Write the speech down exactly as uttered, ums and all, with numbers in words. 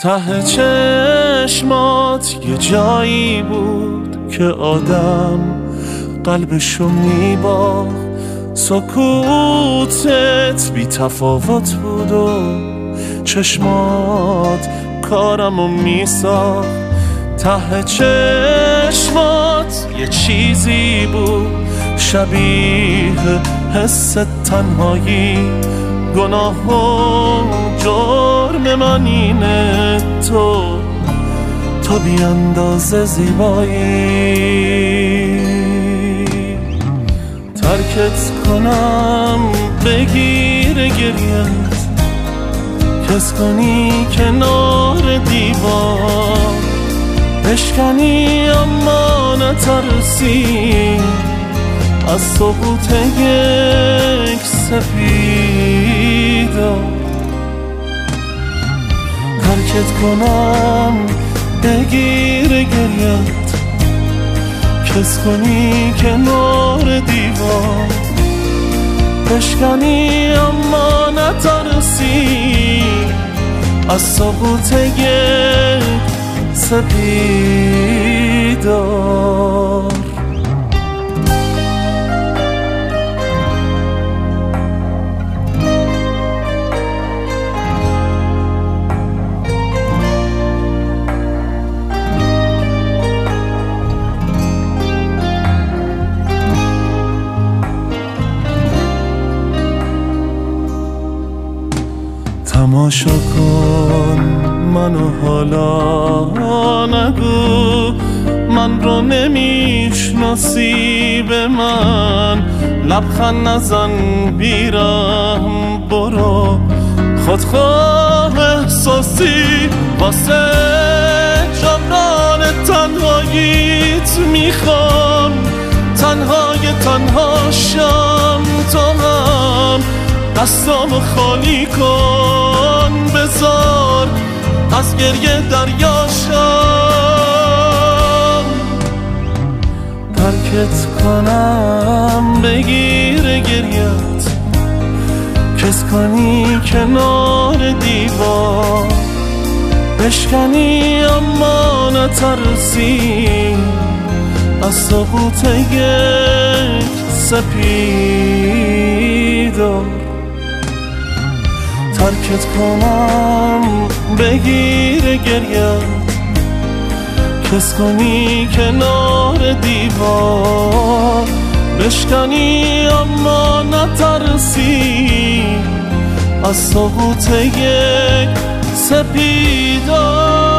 ته چشمات یه جایی بود که آدم قلبشو میباخت، سکوتت بی تفاوت بود و چشمات کارمو میساخت. ته چشمات یه چیزی بود شبیه حس تنهایی، گناه و جرم من اینه تو تو بی اندازه زیبایی. ترکت کنم بگیر گریت، کس کنی کنار دیوار، بشکنی اما نترسی از سقوط یک سپیدار. ترکت کنم بگیر گریت، کس کنی کنار دیوار، بشکنی اما نترسی از سقوط یک سپیدار. تماشا کن منو حالا، نگو من رو نمیشناسی، به من لبخند نزن بیرم، برو خودخواه احساسی واسه جبران تنهاییت میخوام، تنهای تنها شم تو هم دستامو خالی کن، بذار از گریه دریاشم. ترکت کنم بگیر گریت، کس کنی کنار دیوار، بشکنی اما نترسی از سقوط یک سپیدار. ترکت کنم بگیر گریت، کس کنی کنار دیوار، بشکنی اما نترسی از سقوط یک سپیدار.